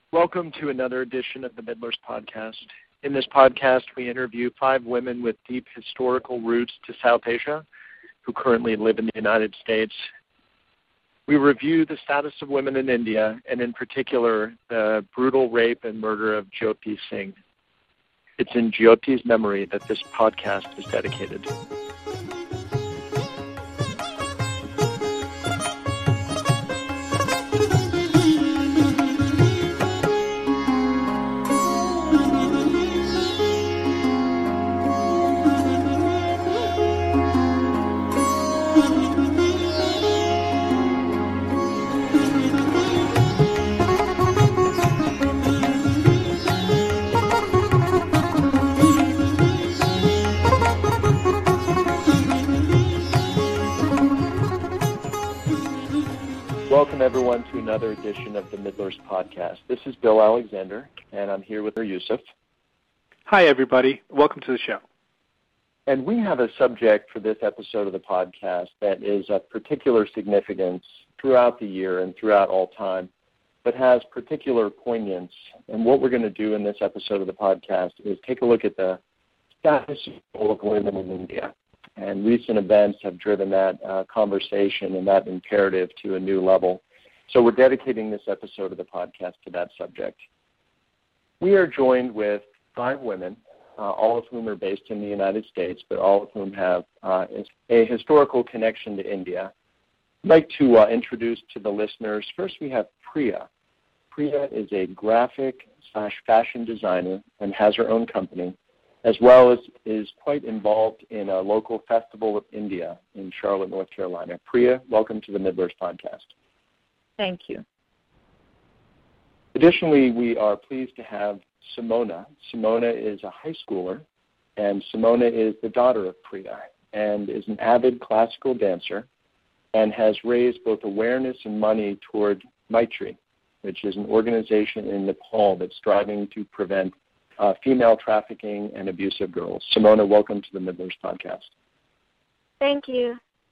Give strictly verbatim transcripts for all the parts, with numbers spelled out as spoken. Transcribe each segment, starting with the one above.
Welcome to another edition of the Midlers Podcast. In this podcast, we interview five women with deep historical roots to South Asia who currently live in the United States. We review the status of women in India, and in particular, the brutal rape and murder of Jyoti Singh. It's in Jyoti's memory that this podcast is dedicated. Welcome, everyone, to another edition of the Midlers Podcast. This is Bill Alexander, and I'm here with Yusuf. Hi, everybody. Welcome to the show. And we have a subject for this episode of the podcast that is of particular significance throughout the year and throughout all time, but has particular poignance. And what we're going to do in this episode of the podcast is take a look at the status of women in India. And recent events have driven that uh, conversation and that imperative to a new level. So we're dedicating this episode of the podcast to that subject. We are joined with five women, uh, all of whom are based in the United States, but all of whom have uh, a historical connection to India. I'd like to uh, introduce to the listeners, first we have Priya. Priya is a graphic slash fashion designer and has her own company, as well as is quite involved in a local festival of India in Charlotte, North Carolina. Priya, welcome to the Midlers Podcast. Thank you. Additionally, we are pleased to have Simona. Simona is a high schooler, and Simona is the daughter of Priya and is an avid classical dancer and has raised both awareness and money toward Maitri, which is an organization in Nepal that's striving to prevent Uh, female trafficking and abuse of girls. Simona, welcome to the Midlers Podcast. Thank you.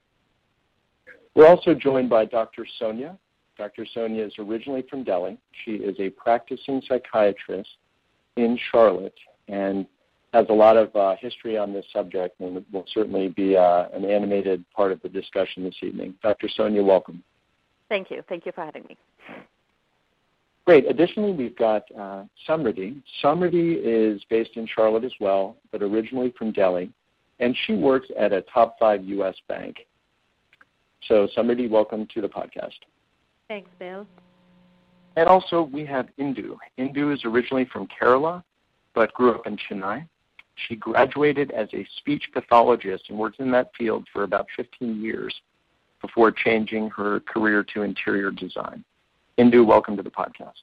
We're also joined by Doctor Sonia. Doctor Sonia is originally from Delhi. She is a practicing psychiatrist in Charlotte and has a lot of uh, history on this subject and will certainly be uh, an animated part of the discussion this evening. Doctor Sonia, welcome. Thank you. Thank you for having me. Great. Additionally, we've got uh, Samriddhi. Samriddhi is based in Charlotte as well, but originally from Delhi, and she works at a top five U S bank. So, Samriddhi, welcome to the podcast. Thanks, Bill. And also, we have Indu. Indu is originally from Kerala, but grew up in Chennai. She graduated as a speech pathologist and worked in that field for about fifteen years before changing her career to interior design. Indu, welcome to the podcast.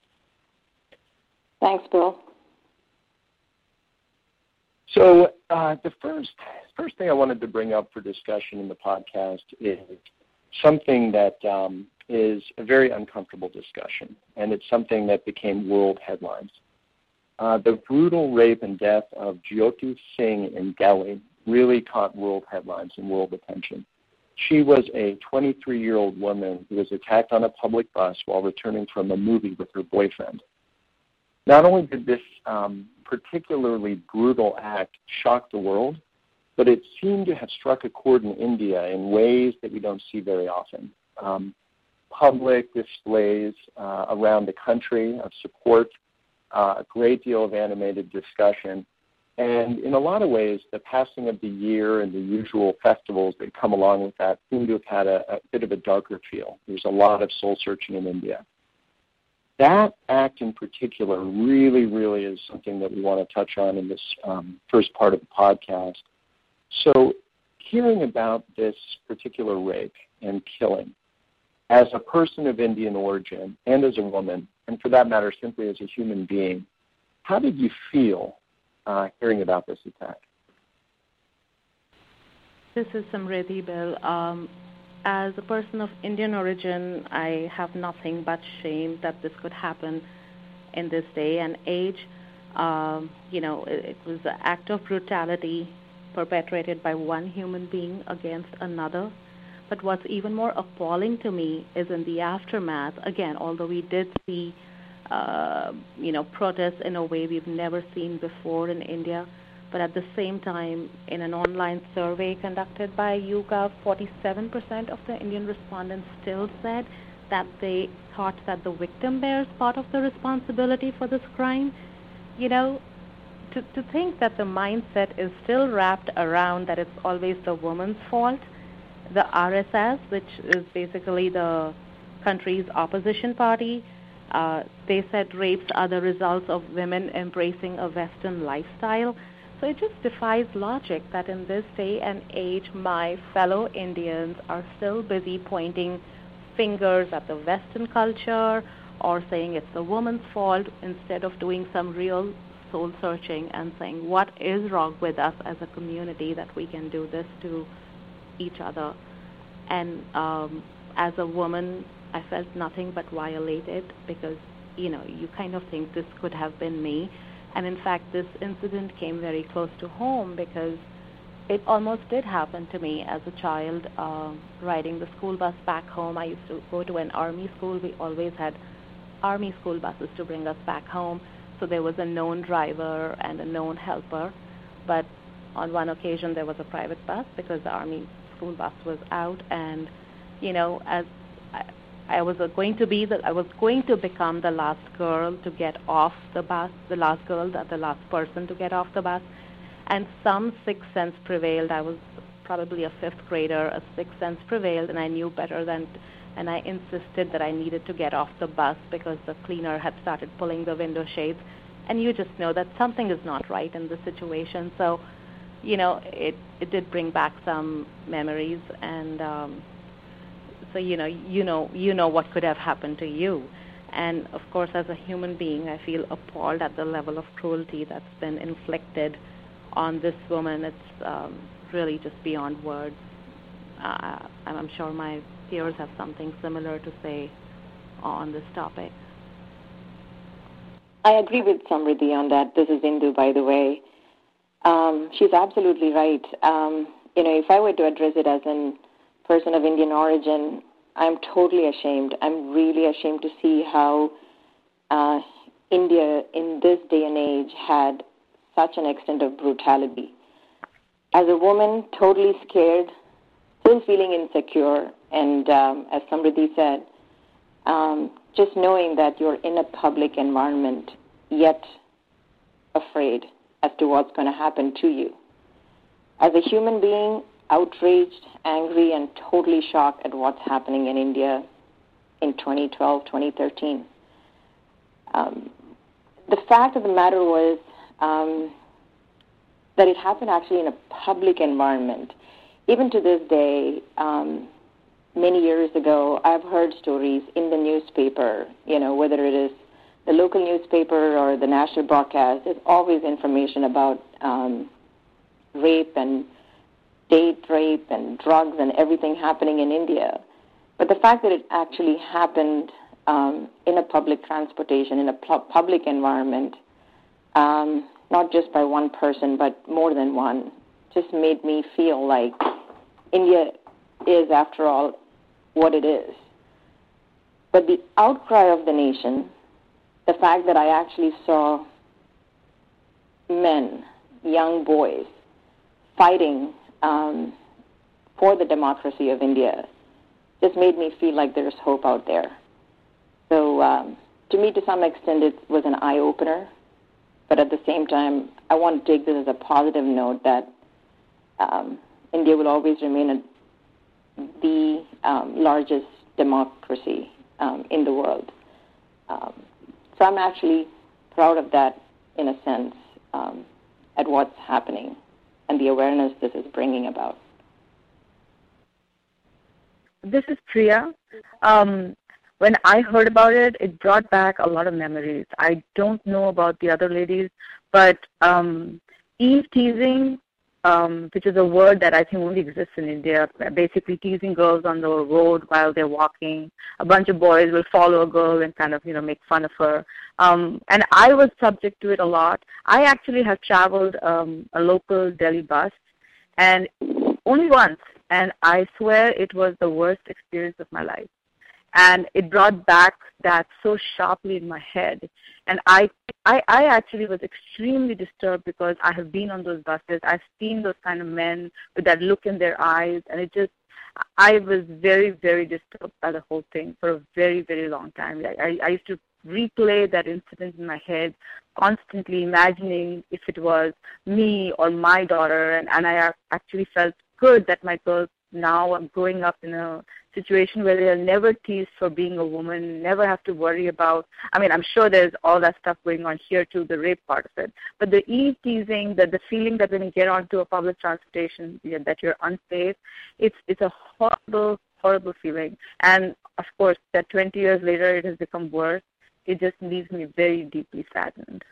Thanks, Bill. So uh, the first first thing I wanted to bring up for discussion in the podcast is something that um, is a very uncomfortable discussion, and it's something that became world headlines. Uh, the brutal rape and death of Jyoti Singh in Delhi really caught world headlines and world attention. She was a twenty-three-year-old woman who was attacked on a public bus while returning from a movie with her boyfriend. Not only did this um, particularly brutal act shock the world, but it seemed to have struck a chord in India in ways that we don't see very often. Um, public displays uh, around the country of support, uh, a great deal of animated discussion, and in a lot of ways, the passing of the year and the usual festivals that come along with that seem to have had a, a bit of a darker feel. There's a lot of soul-searching in India. That act in particular really, really is something that we want to touch on in this um, first part of the podcast. So hearing about this particular rape and killing, as a person of Indian origin and as a woman, and for that matter, simply as a human being, how did you feel Uh, hearing about this attack? This is Samriddhi, Bill. Um, as a person of Indian origin, I have nothing but shame that this could happen in this day and age. Um, you know, it, it was an act of brutality perpetrated by one human being against another. But what's even more appalling to me is in the aftermath, again, although we did see uh, you know, protests in a way we've never seen before in India. But at the same time, in an online survey conducted by YouGov, forty-seven percent of the Indian respondents still said that they thought that the victim bears part of the responsibility for this crime. You know, to, to think that the mindset is still wrapped around that it's always the woman's fault. The R S S, which is basically the country's opposition party, uh, they said rapes are the results of women embracing a Western lifestyle. So it just defies logic that in this day and age, my fellow Indians are still busy pointing fingers at the Western culture or saying it's the woman's fault instead of doing some real soul searching and saying what is wrong with us as a community that we can do this to each other. And um, as a woman, I felt nothing but violated because, you know, you kind of think this could have been me. And in fact, this incident came very close to home because it almost did happen to me as a child, uh, riding the school bus back home. I used to go to an army school. We always had army school buses to bring us back home. So there was a known driver and a known helper. But on one occasion, there was a private bus because the army school bus was out. And, you know, as I, I was going to be the, I was going to become the last girl to get off the bus, the last girl, the, the last person to get off the bus. And some sixth sense prevailed. I was probably a fifth grader. A sixth sense prevailed, and I knew better than, and I insisted that I needed to get off the bus because the cleaner had started pulling the window shades. And you just know that something is not right in the situation. So, you know, it, it did bring back some memories, and um, so you know, you know, you know what could have happened to you. And of course, as a human being, I feel appalled at the level of cruelty that's been inflicted on this woman. It's um, really just beyond words. Uh, I'm sure my peers have something similar to say on this topic. I agree with Samriddhi on that. This is Indu, by the way. Um, she's absolutely right. Um, you know, if I were to address it as a person of Indian origin, I'm totally ashamed. I'm really ashamed to see how uh, India in this day and age had such an extent of brutality. As a woman, totally scared, still feeling insecure, and um, as Samriddhi said, um, just knowing that you're in a public environment, yet afraid as to what's going to happen to you. As a human being, outraged, angry, and totally shocked at what's happening in India in twenty twelve, twenty thirteen. Um, the fact of the matter was um, that it happened actually in a public environment. Even to this day, um, many years ago, I've heard stories in the newspaper, you know, whether it is the local newspaper or the national broadcast, there's always information about um, rape and date rape and drugs and everything happening in India. But the fact that it actually happened um, in a public transportation, in a pu- public environment, um, not just by one person, but more than one, just made me feel like India is, after all, what it is. But the outcry of the nation, the fact that I actually saw men, young boys, fighting um, for the democracy of India, just made me feel like there's hope out there. So um, to me, to some extent, it was an eye-opener. But at the same time, I want to take this as a positive note that um, India will always remain a the um, largest democracy um, in the world. Um, so I'm actually proud of that, in a sense, um, at what's happening and the awareness this is bringing about. This is Priya. Um, when I heard about it, it brought back a lot of memories. I don't know about the other ladies, but um, eve teasing, Um, which is a word that I think only exists in India, basically teasing girls on the road while they're walking. A bunch of boys will follow a girl and kind of, you know, make fun of her. Um, and I was subject to it a lot. I actually have traveled um, a local Delhi bus, and only once, and I swear it was the worst experience of my life. and it brought back that so sharply in my head. And I, I, I actually was extremely disturbed because I have been on those buses. I've seen those kind of men with that look in their eyes, and it just, I was very, very disturbed by the whole thing for a very, very long time. I, I used to replay that incident in my head, constantly imagining if it was me or my daughter, and, and I actually felt good that my girls now are growing up in a situation where they'll never teased for being a woman, never have to worry about, I mean, I'm sure there's all that stuff going on here too, the rape part of it, but the eve teasing, the, the feeling that when you get onto a public transportation you know, that you're unsafe, it's it's a horrible, horrible feeling. And of course, that twenty years later it has become worse. It just leaves me very deeply saddened.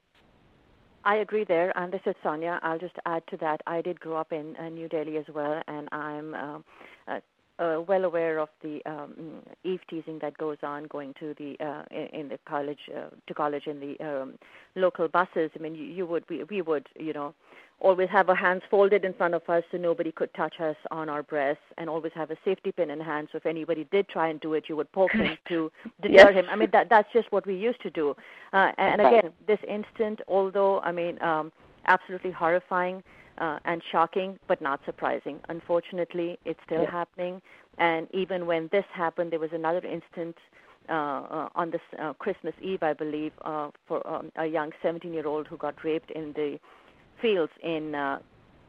I agree there, and this is Sonia. I'll just add to that. I did grow up in uh, New Delhi as well, and I'm uh, uh, uh, well aware of the um, eve teasing that goes on going to the uh, in, in the college uh, to college in the um, local buses. I mean, you, you would we, we would you know always have our hands folded in front of us so nobody could touch us on our breasts, and always have a safety pin in hand. So if anybody did try and do it, you would poke him to deter yes. him. I mean, that that's just what we used to do. Uh, and okay. again, this instant, although, I mean, um, absolutely horrifying uh, and shocking, but not surprising. Unfortunately, it's still yeah. happening. And even when this happened, there was another instant uh, uh, on this uh, Christmas Eve, I believe, uh, for um, a young seventeen-year-old who got raped in the fields in uh,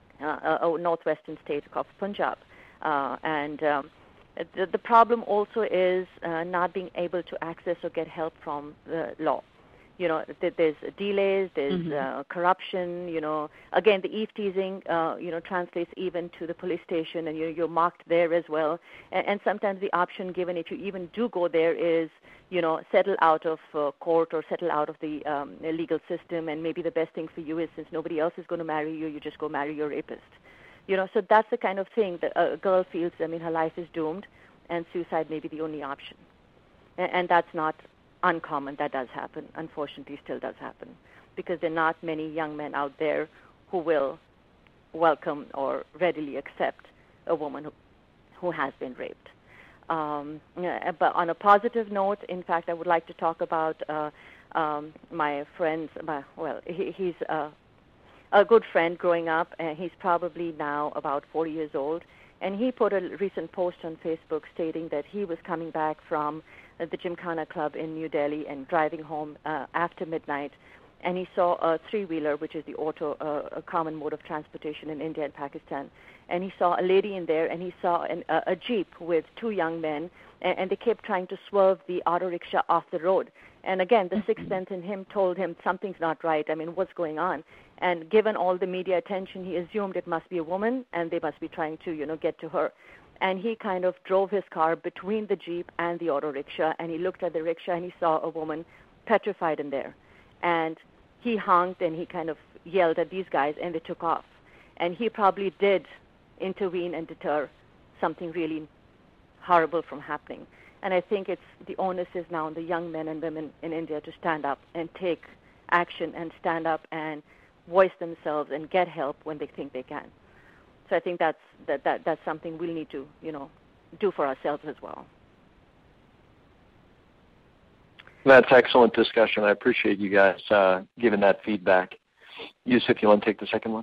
uh, a northwestern state of Punjab. Uh, and um, the, the problem also is uh, not being able to access or get help from the law. You know, th- there's delays, there's mm-hmm. uh, corruption, you know. Again, the eve teasing, uh, you know, translates even to the police station, and you're, you're marked there as well. And, and sometimes the option given, if you even do go there, is, you know, settle out of uh, court or settle out of the um, legal system, and maybe the best thing for you is, since nobody else is going to marry you, you just go marry your rapist. You know, so that's the kind of thing that a girl feels, I mean, her life is doomed, and suicide may be the only option. And, and that's not uncommon. That does happen. Unfortunately, still does happen, because there are not many young men out there who will welcome or readily accept a woman who, who has been raped. Um, but on a positive note, in fact, I would like to talk about uh, um, my friend's, my, well, he, he's uh, a good friend growing up, and he's probably now about forty years old, and he put a recent post on Facebook stating that he was coming back from the Gymkhana Club in New Delhi and driving home uh, after midnight, and he saw a three-wheeler, which is the auto, uh, a common mode of transportation in India and Pakistan, and he saw a lady in there, and he saw an, uh, a Jeep with two young men, and, and they kept trying to swerve the auto rickshaw off the road. And again, the sixth sense in him told him something's not right. I mean, what's going on? And given all the media attention, he assumed it must be a woman, and they must be trying to, you know, get to her. And he kind of drove his car between the Jeep and the auto rickshaw, and he looked at the rickshaw, and he saw a woman petrified in there. And he honked, and he kind of yelled at these guys, and they took off. And he probably did intervene and deter something really horrible from happening. And I think it's the onus is now on the young men and women in India to stand up and take action and stand up and voice themselves and get help when they think they can. So I think that's that, that that's something we'll need to, you know, do for ourselves as well. That's excellent discussion. I appreciate you guys uh, giving that feedback. Yusuf, you want to take the second one?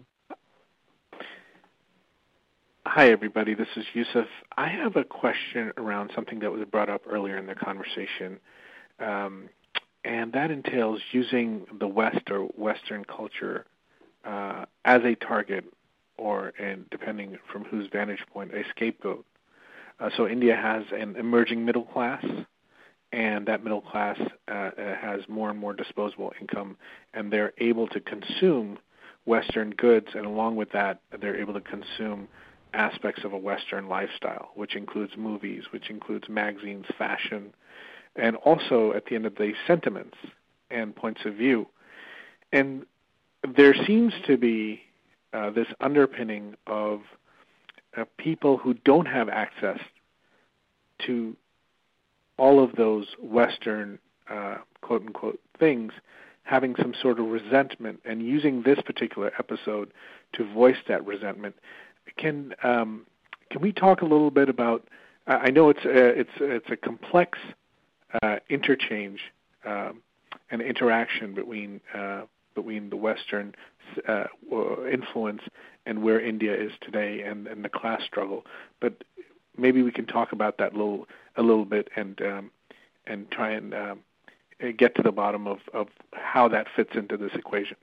Hi, everybody. This is Yusuf. I have a question around something that was brought up earlier in the conversation, um, and that entails using the West or Western culture uh, as a target, or, and depending from whose vantage point, a scapegoat. Uh, so India has an emerging middle class, and that middle class uh, has more and more disposable income, and they're able to consume Western goods, and along with that, they're able to consume aspects of a Western lifestyle, which includes movies, which includes magazines, fashion, and also, at the end of the day, sentiments and points of view. And there seems to be uh, this underpinning of uh, people who don't have access to all of those Western, uh, quote-unquote, things, having some sort of resentment, and using this particular episode to voice that resentment. Can um, can we talk a little bit about I know it's a, it's it's a complex uh, interchange um, and interaction between uh, between the Western uh, influence and where India is today, and, and the class struggle. But maybe we can talk about that little a little bit and um, and try and um, get to the bottom of, of how that fits into this equation.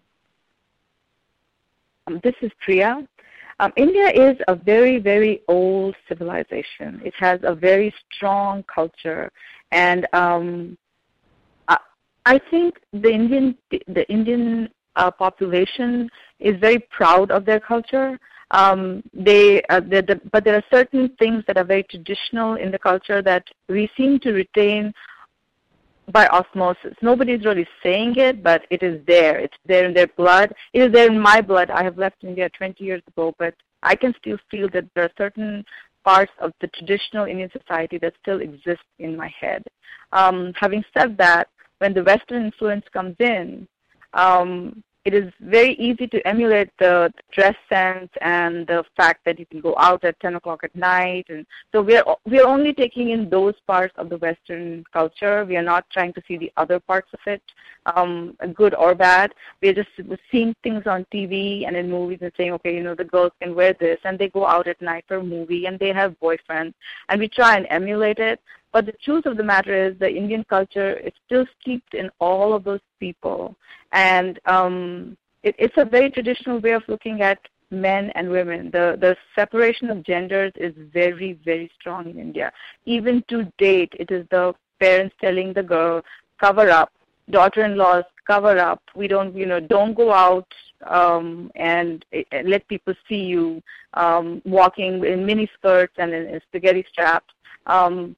Um, this is Priya. Um, India is a very, very old civilization. It has a very strong culture, and um, I, I think the Indian the Indian uh, population is very proud of their culture. Um, they, uh, the, but there are certain things that are very traditional in the culture that we seem to retain by osmosis. Nobody's really saying it, but it is there. It's there in their blood. It is there in my blood. I have left India twenty years ago, but I can still feel that there are certain parts of the traditional Indian society that still exist in my head. Um, having said that, when the Western influence comes in, um, it is very easy to emulate the dress sense and the fact that you can go out at ten o'clock at night. And so we are we are only taking in those parts of the Western culture. We are not trying to see the other parts of it, um, good or bad. We are just seeing things on T V and in movies and saying, okay, you know, the girls can wear this, and they go out at night for a movie, and they have boyfriends, and we try and emulate it. But the truth of the matter is the Indian culture is still steeped in all of those people. And um, it, it's a very traditional way of looking at men and women. The, the separation of genders is very, very strong in India. Even to date, it is the parents telling the girl, cover up, daughter-in-laws, cover up. We don't, you know, don't go out um, and uh, let people see you um, walking in mini skirts and in, in spaghetti straps. Um,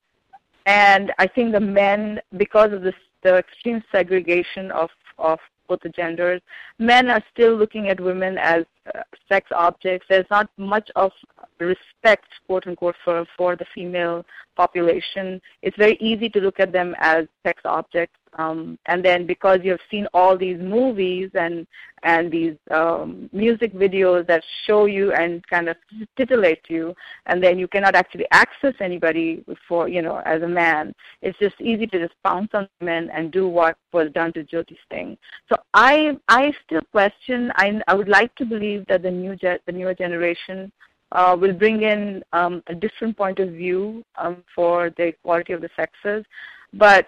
And I think the men, because of this, the extreme segregation of, of both the genders, men are still looking at women as uh, sex objects. There's not much of respect, quote unquote, for, for the female population. It's very easy to look at them as sex objects. Um, and then because you have seen all these movies and and these um, music videos that show you and kind of titillate you, and then you cannot actually access anybody for, you know, as a man. It's just easy to just pounce on men and do what was done to Jyoti Singh. So I I still question. I I would like to believe that the new ge- the newer generation uh, will bring in um, a different point of view um, for the equality of the sexes, but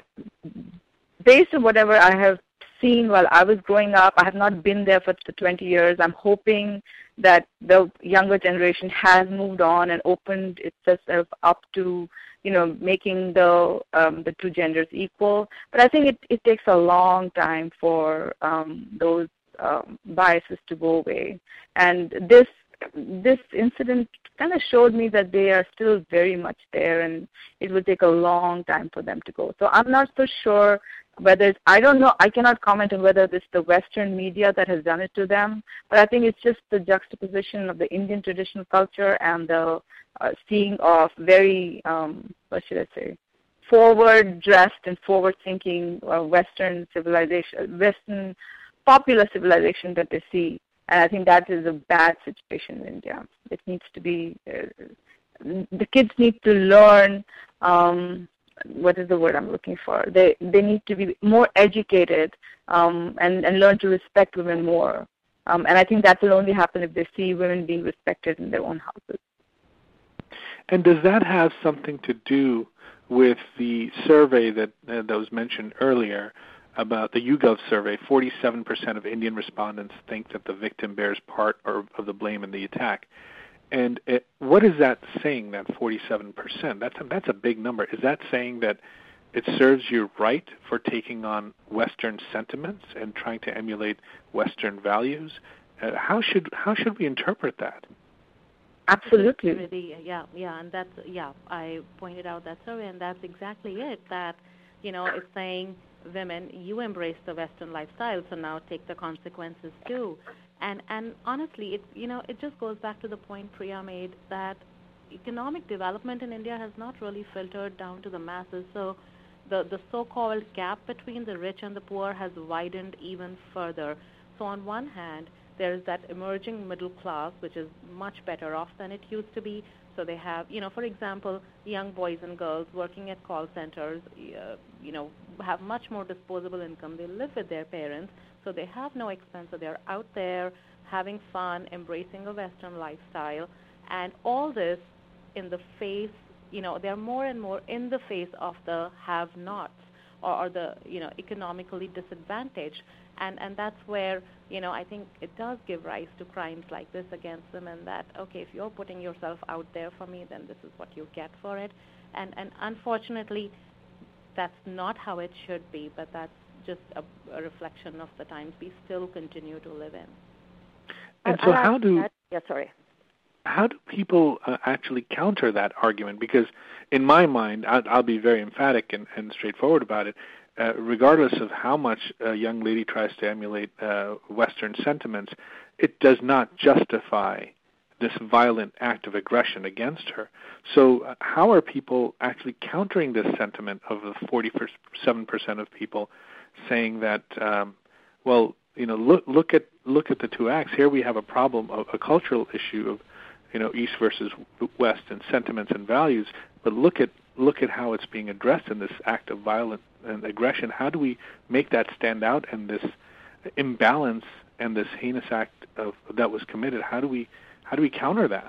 based on whatever I have seen while I was growing up, I have not been there for twenty years. I'm hoping that the younger generation has moved on and opened itself up to, you know, making the um, the two genders equal. But I think it, it takes a long time for um, those um, biases to go away. And this this incident kind of showed me that they are still very much there, and it will take a long time for them to go. So I'm not so sure whether it's, I don't know, I cannot comment on whether it's the Western media that has done it to them, but I think it's just the juxtaposition of the Indian traditional culture and the uh, seeing of very, um, what should I say, forward-dressed and forward-thinking uh, Western civilization, Western popular civilization that they see. And I think that is a bad situation in India. It needs to be, uh, the kids need to learn, um, what is the word I'm looking for? They they need to be more educated um, and, and learn to respect women more. Um, and I think that will only happen if they see women being respected in their own houses. And does that have something to do with the survey that, uh, that was mentioned earlier about the YouGov survey? forty-seven percent of Indian respondents think that the victim bears part or, of the blame in the attack. And it, what is that saying, that forty-seven percent? That's a, that's a big number. Is that saying that it serves you right for taking on Western sentiments and trying to emulate Western values? Uh, how should how should we interpret that? Absolutely. Really, yeah, yeah, and that's yeah. I pointed out that survey, and that's exactly it. That, you know, it's saying, women, you embrace the Western lifestyle, so now take the consequences too. And and honestly, it you know it just goes back to the point Priya made, that economic development in India has not really filtered down to the masses. So the the so-called gap between the rich and the poor has widened even further. So on one hand, there is that emerging middle class, which is much better off than it used to be. So they have, you know, for example, young boys and girls working at call centers, uh, you know, have much more disposable income. They live with their parents, so they have no expense. So they're out there having fun, embracing a Western lifestyle, and all this in the face, you know, they're more and more in the face of the have-nots or, or the, you know, economically disadvantaged. And and that's where, you know, I think it does give rise to crimes like this against women that, okay, if you're putting yourself out there for me, then this is what you get for it. And and unfortunately, that's not how it should be, but that's just a, a reflection of the times we still continue to live in. And so how do... That. Yeah, sorry. How do people uh, actually counter that argument? Because in my mind, I'll, I'll be very emphatic and, and straightforward about it. Uh, regardless of how much a young lady tries to emulate uh, Western sentiments, it does not justify this violent act of aggression against her. So uh, how are people actually countering this sentiment of the forty-seven percent of people saying that, um, well, you know, look look at look at the two acts. Here we have a problem, a, a cultural issue of, you know, East versus West and sentiments and values, but look at look at how it's being addressed in this act of violence and aggression. How do we make that stand out, and this imbalance and this heinous act of that was committed? How do we how do we counter that?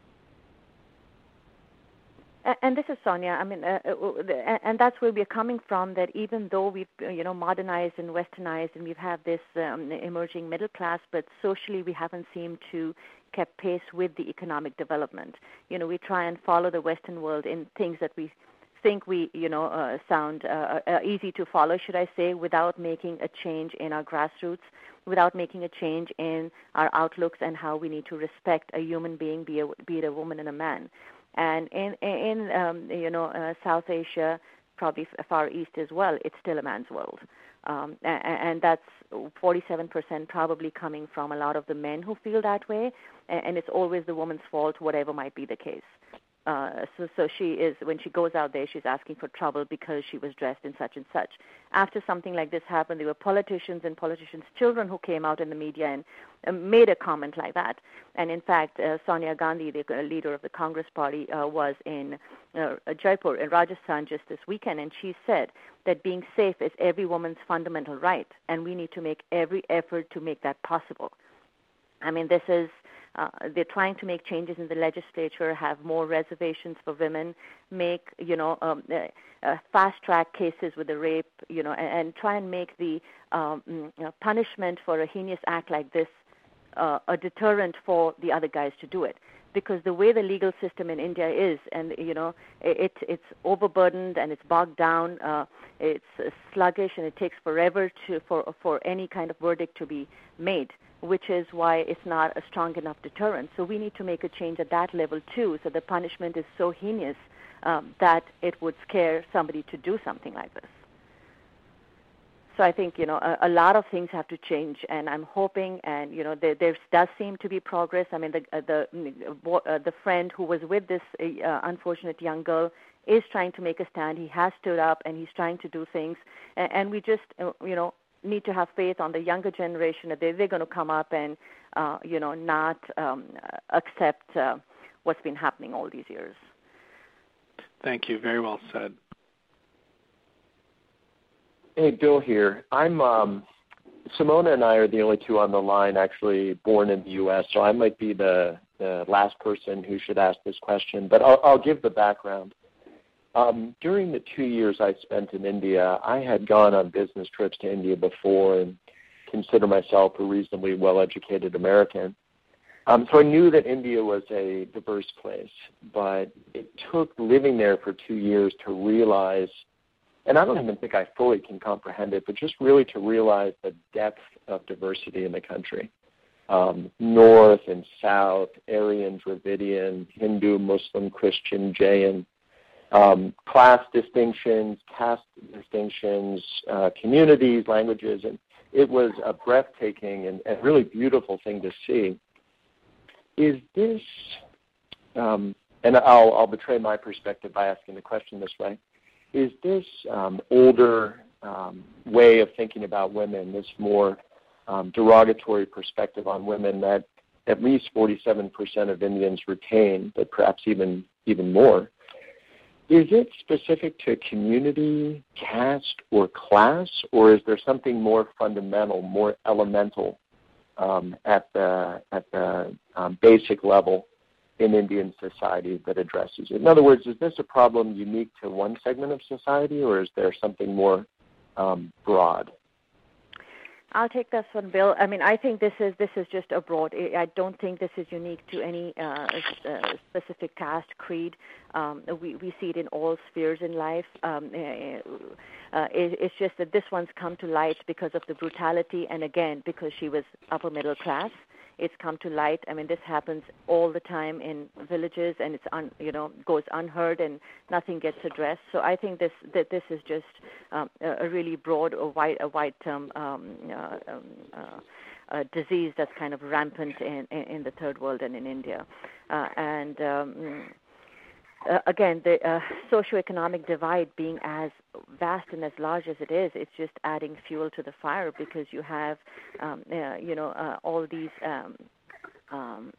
And this is Sonia. I mean, uh, and that's where we're coming from. That even though we've, you know, modernized and westernized, and we've had this um, emerging middle class, but socially we haven't seemed to kept pace with the economic development. You know, we try and follow the Western world in things that we think we, you know, uh, sound uh, uh, easy to follow, should I say, without making a change in our grassroots, without making a change in our outlooks and how we need to respect a human being, be, a, be it a woman and a man. And in, in um, you know, uh, South Asia, probably Far East as well, it's still a man's world. Um, and, and that's forty-seven percent probably coming from a lot of the men who feel that way, and, and it's always the woman's fault, whatever might be the case. Uh, so, so she is, when she goes out there, she's asking for trouble because she was dressed in such and such. After something like this happened, there were politicians and politicians' children who came out in the media and uh, made a comment like that. And in fact, uh, Sonia Gandhi, the uh, leader of the Congress Party, uh, was in uh, Jaipur, in Rajasthan, just this weekend, and she said that being safe is every woman's fundamental right, and we need to make every effort to make that possible. I mean, this is... Uh, they're trying to make changes in the legislature, have more reservations for women, make, you know, um, uh, uh, fast-track cases with the rape, you know, and, and try and make the um, you know, punishment for a heinous act like this uh, a deterrent for the other guys to do it. Because the way the legal system in India is, and, you know, it, it's overburdened and it's bogged down, uh, it's sluggish, and it takes forever to for for any kind of verdict to be made, which is why it's not a strong enough deterrent. So we need to make a change at that level too, so the punishment is so heinous um, that it would scare somebody to do something like this. So I think, you know, a, a lot of things have to change, and I'm hoping, and, you know, there, there does seem to be progress. I mean, the uh, the uh, the friend who was with this uh, unfortunate young girl is trying to make a stand. He has stood up, and he's trying to do things, and, and we just, uh, you know, need to have faith on the younger generation that they, they're going to come up and, uh, you know, not um, accept uh, what's been happening all these years. Thank you. Very well said. Hey, Bill here. I'm um, Simona and I are the only two on the line actually born in the U S, so I might be the, the last person who should ask this question, but I'll, I'll give the background. Um, during the two years I spent in India, I had gone on business trips to India before and consider myself a reasonably well-educated American. Um, so I knew that India was a diverse place, but it took living there for two years to realize, and I don't even think I fully can comprehend it, but just really to realize the depth of diversity in the country. Um, North and South, Aryan, Dravidian, Hindu, Muslim, Christian, Jain. Um, class distinctions, caste distinctions, uh, communities, languages, and it was a breathtaking and, and really beautiful thing to see. Is this, um, and I'll, I'll betray my perspective by asking the question this way, is this um, older um, way of thinking about women, this more um, derogatory perspective on women that at least forty-seven percent of Indians retain, but perhaps even even more. Is it specific to community, caste, or class, or is there something more fundamental, more elemental um, at the at the um, basic level in Indian society that addresses it? In other words, is this a problem unique to one segment of society, or is there something more um, broad? I'll take this one, Bill. I mean, I think this is this is just a broad. I don't think this is unique to any uh, uh, specific caste, creed. Um, we we see it in all spheres in life. Um, uh, it, it's just that this one's come to light because of the brutality, and again, because she was upper middle class. It's come to light. I mean, this happens all the time in villages, and it's un, you know goes unheard, and nothing gets addressed. So I think this that this is just um, a, a really broad, a wide, a wide term um, uh, um, uh, uh, disease that's kind of rampant in, in, in the third world and in India. Uh, and um, uh, again, the uh, socioeconomic divide being as vast and as large as it is, it's just adding fuel to the fire, because you have, um, uh, you know, uh, all these um, um,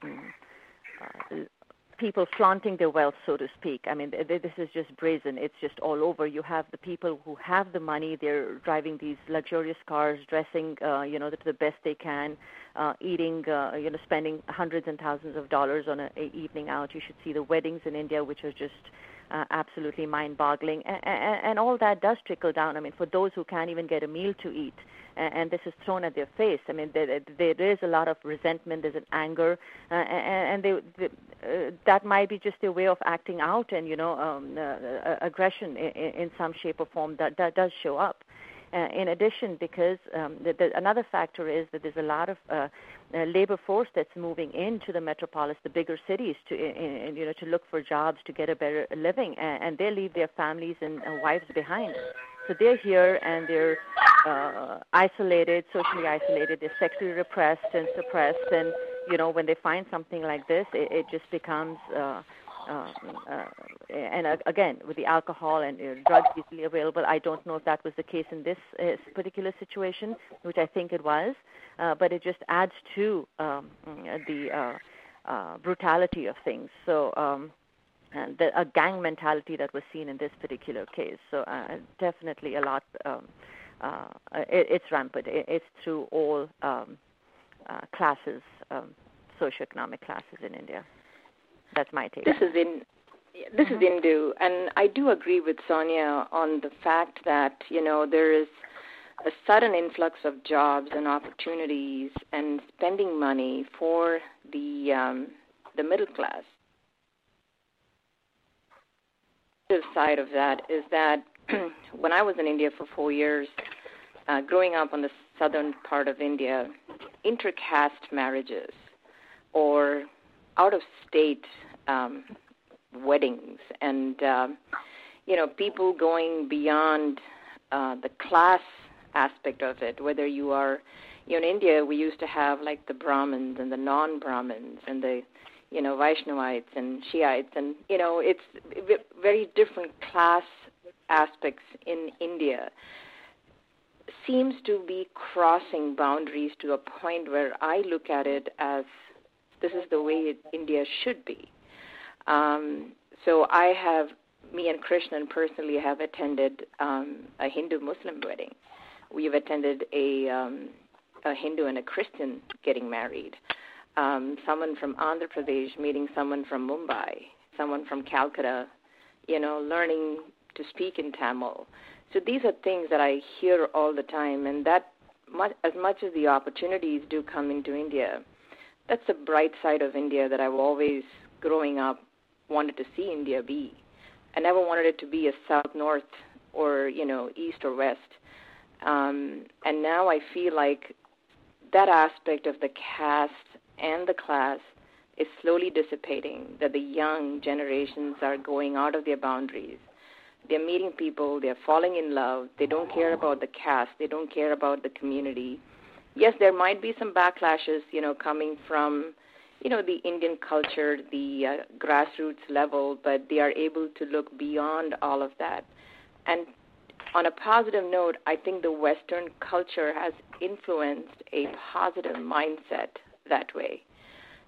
uh, people flaunting their wealth, so to speak. I mean, th- this is just brazen. It's just all over. You have the people who have the money. They're driving these luxurious cars, dressing, uh, you know, to the best they can, uh, eating, uh, you know, spending hundreds and thousands of dollars on an evening out. You should see the weddings in India, which are just Uh, absolutely mind-boggling, and, and, and all that does trickle down. I mean, for those who can't even get a meal to eat, and, and this is thrown at their face. I mean, there, there is a lot of resentment, there's an anger, uh, and, and they, they, uh, that might be just their way of acting out, and you know, um, uh, aggression in, in some shape or form that, that does show up. Uh, in addition, because um, the, the, another factor is that there's a lot of uh, uh, labor force that's moving into the metropolis, the bigger cities, to in, in, you know to look for jobs, to get a better living, and, and they leave their families and uh, wives behind. So they're here and they're uh, isolated, socially isolated. They're sexually repressed and suppressed, and you know when they find something like this, it, it just becomes. Uh, Uh, uh, and uh, again, with the alcohol and uh, drugs easily available, I don't know if that was the case in this uh, particular situation, which I think it was, uh, but it just adds to um, the uh, uh, brutality of things. So um, and the, a gang mentality that was seen in this particular case. So uh, definitely a lot, um, uh, it, it's rampant. It, it's through all um, uh, classes, um, socioeconomic classes in India. That's my take. This is in this mm-hmm. is Indu, and I do agree with Sonia on the fact that you know there is a sudden influx of jobs and opportunities and spending money for the um, the middle class. The side of that is that when I was in India for four years, uh, growing up on the southern part of India, intercaste marriages or out-of-state um, weddings and, um, you know, people going beyond uh, the class aspect of it, whether you are, you know, in India we used to have like the Brahmins and the non-Brahmins and the, you know, Vaishnavites and Shiites and, you know, it's very different class aspects in India. Seems to be crossing boundaries to a point where I look at it as this is the way it, India should be. Um, so I have, me and Krishnan personally have attended um, a Hindu-Muslim wedding. We've attended a, um, a Hindu and a Christian getting married. Um, someone from Andhra Pradesh meeting someone from Mumbai, someone from Calcutta, you know, learning to speak in Tamil. So these are things that I hear all the time, and that much, as much as the opportunities do come into India, that's a bright side of India that I've always, growing up, wanted to see India be. I never wanted it to be a south-north or, you know, east or west. Um, and now I feel like that aspect of the caste and the class is slowly dissipating, that the young generations are going out of their boundaries. They're meeting people, they're falling in love, they don't care about the caste, they don't care about the community. Yes, there might be some backlashes, you know, coming from, you know, the Indian culture, the uh, grassroots level, but they are able to look beyond all of that. And on a positive note, I think the Western culture has influenced a positive mindset that way.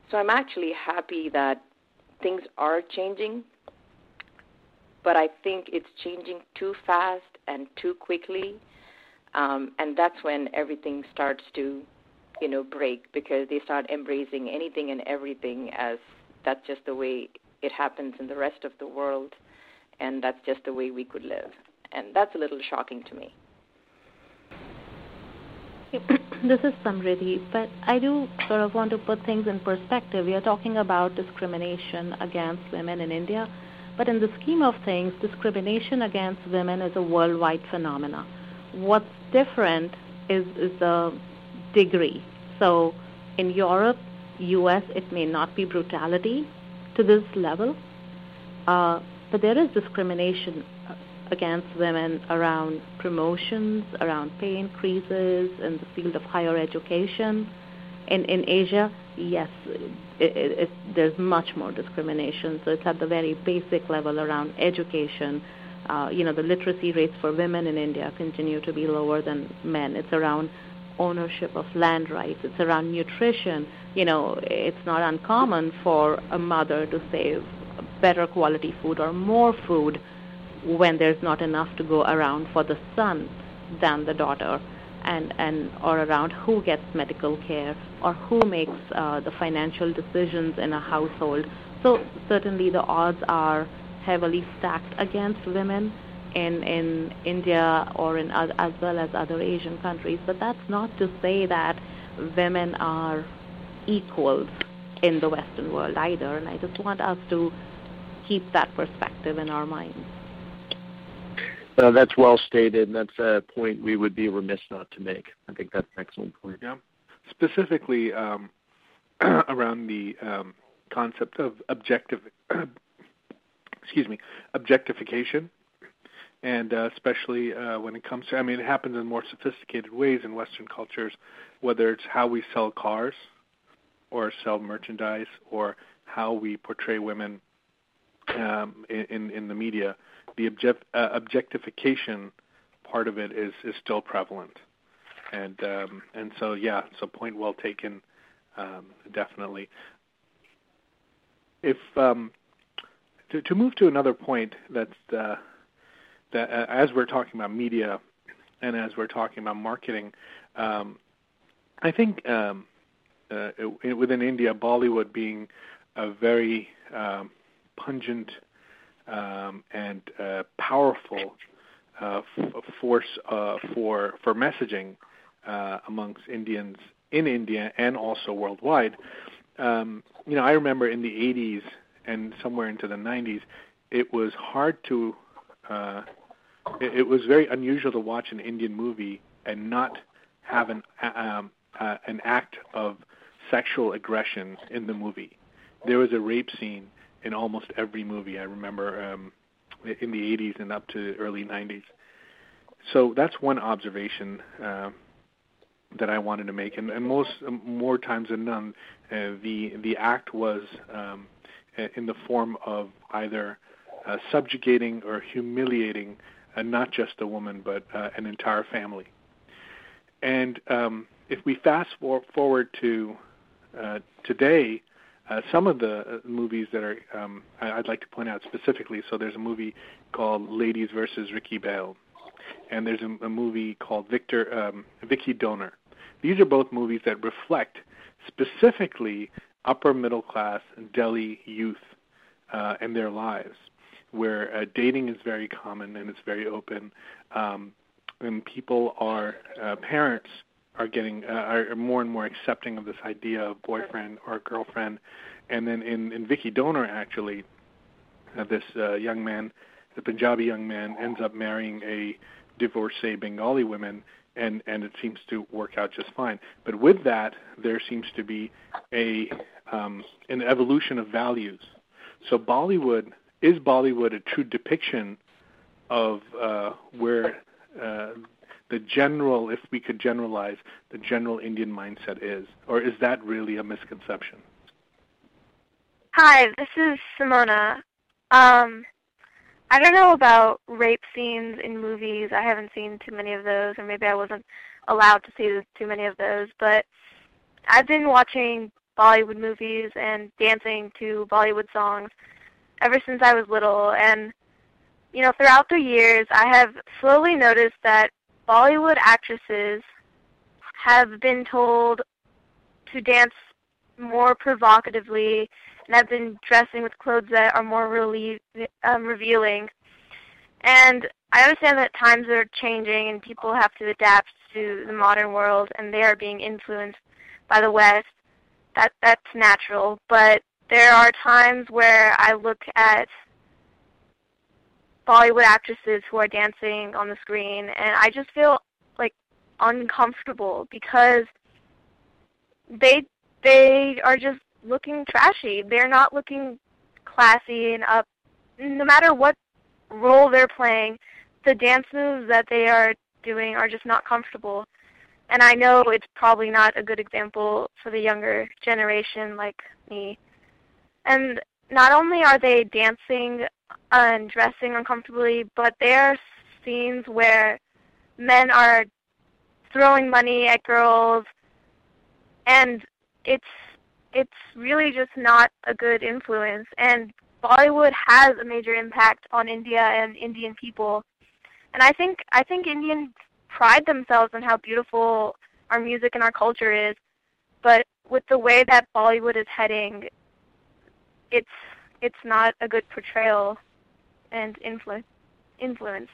So I'm actually happy that things are changing, but I think it's changing too fast and too quickly, um, and that's when everything starts to, you know, break, because they start embracing anything and everything as that's just the way it happens in the rest of the world, and that's just the way we could live. And that's a little shocking to me. This is Samriddhi, but I do sort of want to put things in perspective. We are talking about discrimination against women in India, but in the scheme of things, discrimination against women is a worldwide phenomenon. What's different is, is the degree. So in Europe, U S, it may not be brutality to this level, uh, but there is discrimination against women around promotions, around pay increases in the field of higher education. In in Asia, yes, it, it, it, there's much more discrimination. So it's at the very basic level around education. Uh, you know, the literacy rates for women in India continue to be lower than men. It's around ownership of land rights. It's around nutrition. You know, it's not uncommon for a mother to save better quality food or more food when there's not enough to go around for the son than the daughter, and, and or around who gets medical care or who makes uh, the financial decisions in a household. So certainly the odds are heavily stacked against women in, in India or in other, as well as other Asian countries. But that's not to say that women are equals in the Western world either, and I just want us to keep that perspective in our minds. Uh, that's well stated, and that's a point we would be remiss not to make. I think that's an excellent point. Yeah. Specifically um, around the um, concept of objective, excuse me, objectification, and uh, especially uh, when it comes to, I mean, it happens in more sophisticated ways in Western cultures, whether it's how we sell cars or sell merchandise or how we portray women um, in, in the media. The object, uh, objectification part of it is, is still prevalent, and um, and so yeah, so point well taken, um, definitely. If um, to, to move to another point that's uh, that uh, as we're talking about media and as we're talking about marketing, um, I think um, uh, it, within India, Bollywood being a very um, pungent Um, and uh, powerful uh, f- force uh, for for messaging uh, amongst Indians in India and also worldwide. Um, you know, I remember in the eighties and somewhere into the nineties, it was hard to. Uh, it, it was very unusual to watch an Indian movie and not have an um, uh, an act of sexual aggression in the movie. There was a rape scene in almost every movie, I remember, um, in the eighties and up to early nineties. So that's one observation uh, that I wanted to make. And, and most, more times than none, uh, the the act was um, in the form of either uh, subjugating or humiliating uh, not just a woman, but uh, an entire family. And um, if we fast forward to uh, today, Uh, some of the uh, movies that are, um, I, I'd like to point out specifically, so there's a movie called Ladies versus Ricky Bale, and there's a, a movie called Victor, um, Vicky Donor. These are both movies that reflect specifically upper middle class Delhi youth uh, and their lives, where uh, dating is very common and it's very open, um, and people are, uh, parents are getting uh, are more and more accepting of this idea of boyfriend or girlfriend. And then in, in Vicky Donor, actually, uh, this uh, young man, the Punjabi young man, ends up marrying a divorcee Bengali woman, and, and it seems to work out just fine. But with that, there seems to be a um, an evolution of values. So Bollywood, is Bollywood a true depiction of uh, where uh, the general, if we could generalize, the general Indian mindset is? Or is that really a misconception? Hi, this is Simona. Um, I don't know about rape scenes in movies. I haven't seen too many of those, or maybe I wasn't allowed to see too many of those. But I've been watching Bollywood movies and dancing to Bollywood songs ever since I was little. And, you know, throughout the years, I have slowly noticed that Bollywood actresses have been told to dance more provocatively and have been dressing with clothes that are more relie- um, revealing. And I understand that times are changing and people have to adapt to the modern world, and they are being influenced by the West. That that's natural. But there are times where I look at Bollywood actresses who are dancing on the screen, and I just feel like uncomfortable because they they are just looking trashy. They're not looking classy and up. No matter what role they're playing, the dance moves that they are doing are just not comfortable. And I know it's probably not a good example for the younger generation like me. And not only are they dancing and dressing uncomfortably, but there are scenes where men are throwing money at girls, and it's it's really just not a good influence. And Bollywood has a major impact on India and Indian people. And I think I think Indians pride themselves on how beautiful our music and our culture is, but with the way that Bollywood is heading, it's it's not a good portrayal and influ- influence.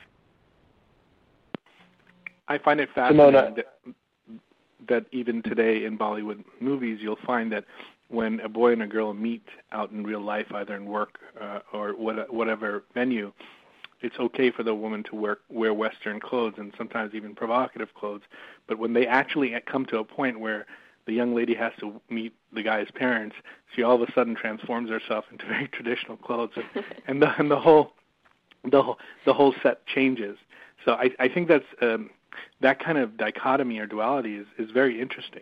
I find it fascinating that, that even today in Bollywood movies, you'll find that when a boy and a girl meet out in real life, either in work uh, or what, whatever venue, it's okay for the woman to wear, wear Western clothes and sometimes even provocative clothes. But when they actually come to a point where the young lady has to meet the guy's parents, she all of a sudden transforms herself into very traditional clothes, and, and, the, and the whole the whole the whole set changes. So I, I think that's um, that kind of dichotomy or duality is, is very interesting.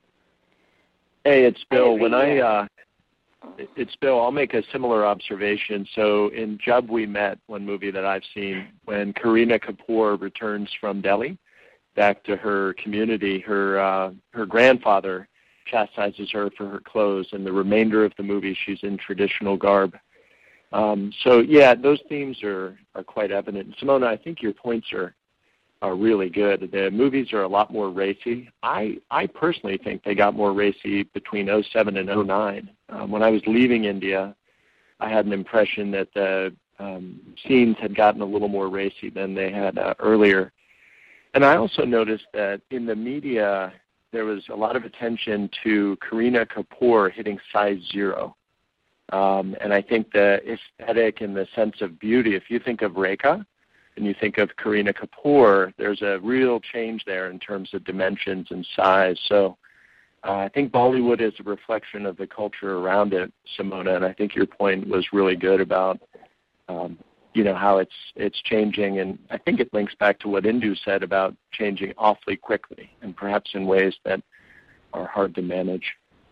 Hey, it's Bill. When I uh, it's Bill, I'll make a similar observation. So in Jab We Met, one movie that I've seen, when Kareena Kapoor returns from Delhi back to her community, her uh, her grandfather chastises her for her clothes, and the remainder of the movie she's in traditional garb. Um, so yeah, those themes are, are quite evident. Simona, I think your points are are really good. The movies are a lot more racy. I, I personally think they got more racy between oh seven and oh nine. Um, when I was leaving India, I had an impression that the um, scenes had gotten a little more racy than they had uh, earlier. And I also noticed that in the media, there was a lot of attention to Kareena Kapoor hitting size zero. Um, and I think the aesthetic and the sense of beauty, if you think of Rekha and you think of Kareena Kapoor, there's a real change there in terms of dimensions and size. So uh, I think Bollywood is a reflection of the culture around it, Simona, and I think your point was really good about um, you know, how it's it's changing, and I think it links back to what Indu said about changing awfully quickly and perhaps in ways that are hard to manage.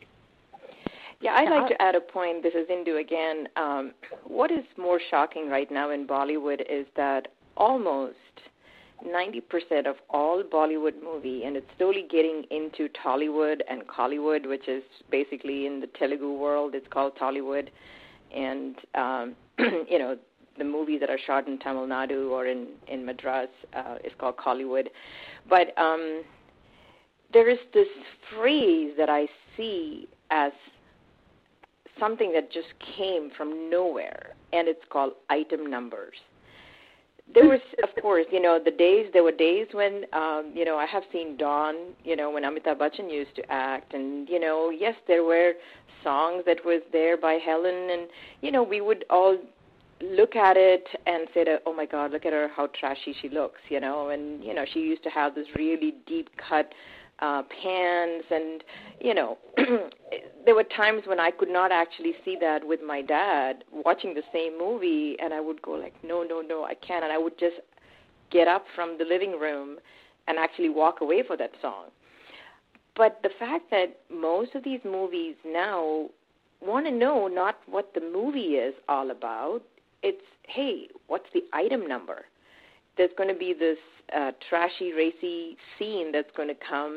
Yeah, I'd like to add a point. This is Indu again. Um, what is more shocking right now in Bollywood is that almost ninety percent of all Bollywood movie, and it's slowly getting into Tollywood and Collywood, which is basically in the Telugu world, it's called Tollywood, and, um, you know, the movies that are shot in Tamil Nadu or in, in Madras uh, is called Collywood. But um, there is this phrase that I see as something that just came from nowhere, and it's called item numbers. There was, of course, you know, the days, there were days when, um, you know, I have seen Dawn, you know, when Amitabh Bachchan used to act, and, you know, yes, there were songs that was there by Helen, and, you know, we would all look at it and say, that, oh, my God, look at her, how trashy she looks, you know, and, you know, she used to have this really deep-cut uh, pants, and, you know, there were times when I could not actually see that with my dad watching the same movie, and I would go like, no, no, no, I can't, and I would just get up from the living room and actually walk away for that song. But the fact that most of these movies now want to know not what the movie is all about, it's, hey, what's the item number? There's going to be this uh, trashy, racy scene that's going to come,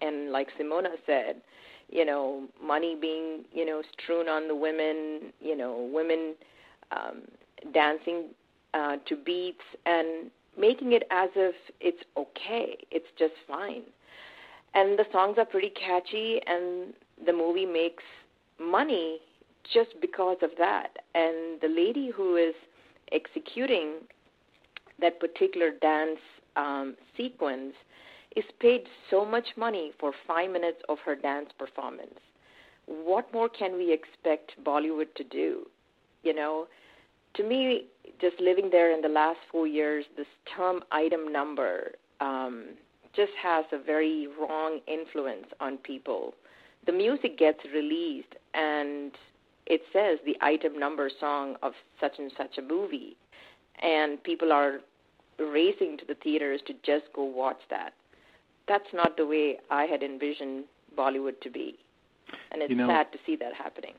and like Simona said, you know, money being, you know, strewn on the women, you know, women um, dancing uh, to beats and making it as if it's okay, it's just fine. And the songs are pretty catchy, and the movie makes money just because of that. And the lady who is executing that particular dance um, sequence is paid so much money for five minutes of her dance performance. What more can we expect Bollywood to do? You know, to me, just living there in the last four years, this term item number um, just has a very wrong influence on people. The music gets released and it says the item number song of such and such a movie, and people are racing to the theaters to just go watch that. That's not the way I had envisioned Bollywood to be, and it's you know, sad to see that happening.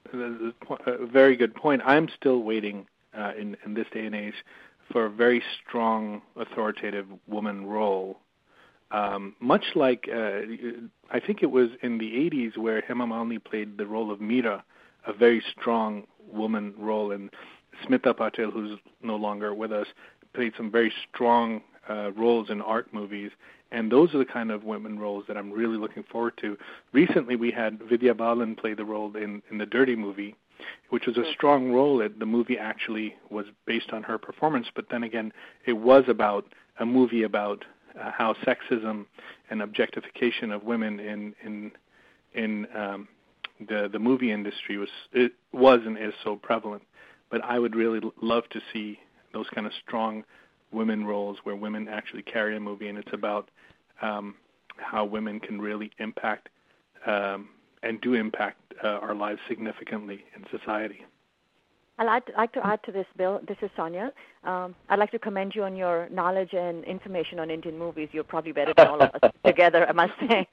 A very good point. I'm still waiting uh, in, in this day and age for a very strong, authoritative woman role. Um, much like, uh, I think it was in the eighties where Hema Malini played the role of Meera, a very strong woman role, and Smita Patel, who's no longer with us, played some very strong uh, roles in art movies, and those are the kind of women roles that I'm really looking forward to. Recently, we had Vidya Balan play the role in, in the Dirty movie, which was a strong role. It, the movie actually was based on her performance, but then again, it was about a movie about uh, how sexism and objectification of women in in in um, the the movie industry was it was and is so prevalent. But I would really love to see those kind of strong women roles where women actually carry a movie, and it's about um, how women can really impact um, and do impact uh, our lives significantly in society. I'd like to, like to add to this, Bill. This is Sonia. Um, I'd like to commend you on your knowledge and information on Indian movies. You're probably better than all of us together, I must say.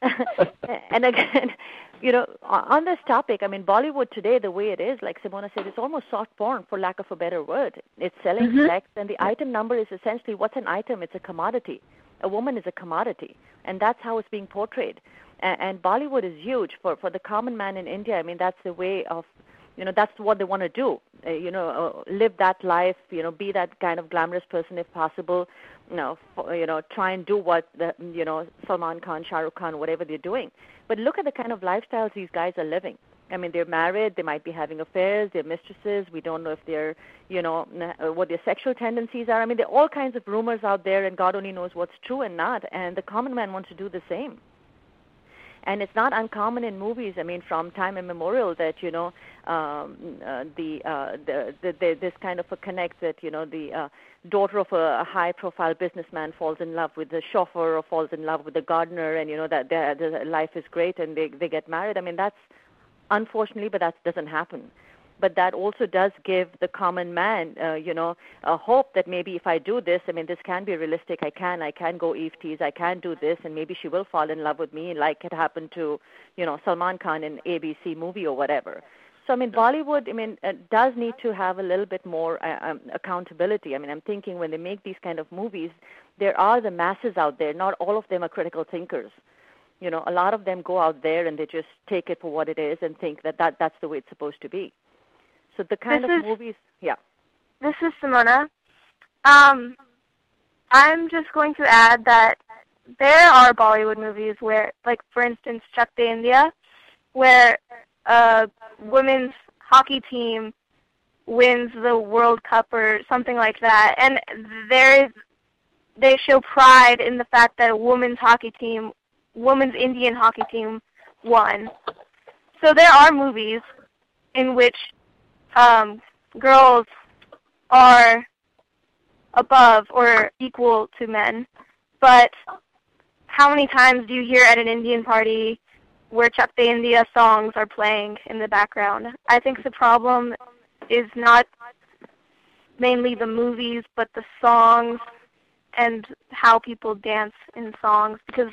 And again, you know, on this topic, I mean, Bollywood today, the way it is, like Simona said, it's almost soft porn, for lack of a better word. It's selling mm-hmm. sex, and the item number is essentially, what's an item? It's a commodity. A woman is a commodity, and that's how it's being portrayed. And, and Bollywood is huge for, for the common man in India. I mean, that's the way of, you know, that's what they want to do, uh, you know, uh, live that life, you know, be that kind of glamorous person if possible, you know, for, you know, try and do what, the, you know, Salman Khan, Shah Rukh Khan, whatever they're doing. But look at the kind of lifestyles these guys are living. I mean, they're married, they might be having affairs, they're mistresses, we don't know if they're, you know, what their sexual tendencies are. I mean, there are all kinds of rumors out there, and God only knows what's true and not, and the common man wants to do the same. And it's not uncommon in movies. I mean, from time immemorial, that you know, um, uh, the, uh, the, the, the this kind of a connect that you know the uh, daughter of a, a high-profile businessman falls in love with the chauffeur, or falls in love with the gardener, and you know that their, their life is great, and they they get married. I mean, that's unfortunately, but that doesn't happen. But that also does give the common man, uh, you know, a hope that maybe if I do this, I mean, this can be realistic. I can, I can go Eve tease. I can do this, and maybe she will fall in love with me, like it happened to, you know, Salman Khan in A B C movie or whatever. So I mean, Bollywood, I mean, uh, does need to have a little bit more uh, um, accountability. I mean, I'm thinking when they make these kind of movies, there are the masses out there. Not all of them are critical thinkers. You know, a lot of them go out there and they just take it for what it is and think that, that that's the way it's supposed to be. So the kind this of is, movies, yeah. This is Simona. Um, I'm just going to add that there are Bollywood movies where, like, for instance, Chak De India, where a women's hockey team wins the World Cup or something like that, and there is, they show pride in the fact that a women's hockey team, women's Indian hockey team won. So there are movies in which Um, girls are above or equal to men, but how many times do you hear at an Indian party where Chak De India songs are playing in the background? I think the problem is not mainly the movies, but the songs and how people dance in songs, because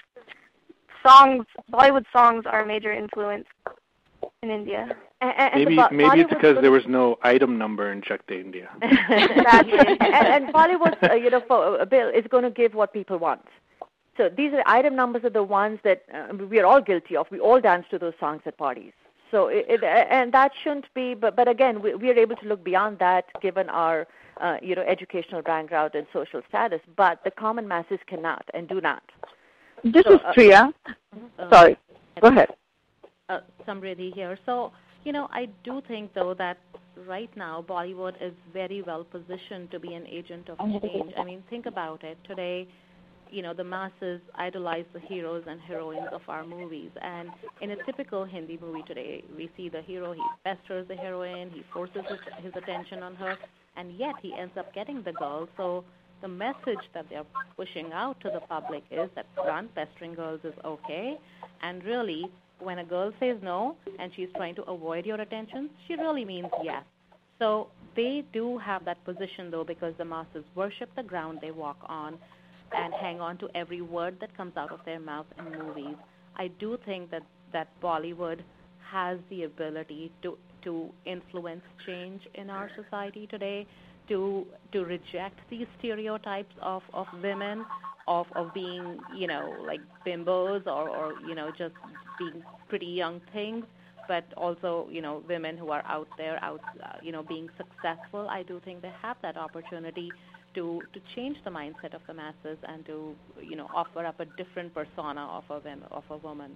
songs, Bollywood songs are a major influence in India. And, and maybe the, maybe it's because there was no item number in Chak De India. Exactly. and, and Bollywood, uh, you know, for, uh, Bill, is going to give what people want. So these are item numbers are the ones that uh, we are all guilty of. We all dance to those songs at parties. So it, it, and that shouldn't be. But but again, we, we are able to look beyond that, given our uh, you know educational background and social status. But the common masses cannot and do not. This so, is Priya. Uh, Sorry, go ahead. Uh, Samriddhi here. So you know, I do think though that right now Bollywood is very well positioned to be an agent of change. I mean, think about it today. You know, the masses idolize the heroes and heroines of our movies. And in a typical Hindi movie today, we see the hero, he pesters the heroine, he forces his, his attention on her, and yet he ends up getting the girl. So the message that they're pushing out to the public is that run, pestering girls is okay. And really, when a girl says no and she's trying to avoid your attention, she really means yes. So they do have that position, though, because the masses worship the ground they walk on and hang on to every word that comes out of their mouth in movies. I do think that, that Bollywood has the ability to to influence change in our society today, to to reject these stereotypes of, of women, of, of being, you know, like bimbos or, or, you know, just being pretty young things, but also, you know, women who are out there, out, uh, you know, being successful. I do think they have that opportunity to to change the mindset of the masses and to, you know, offer up a different persona of a of a woman.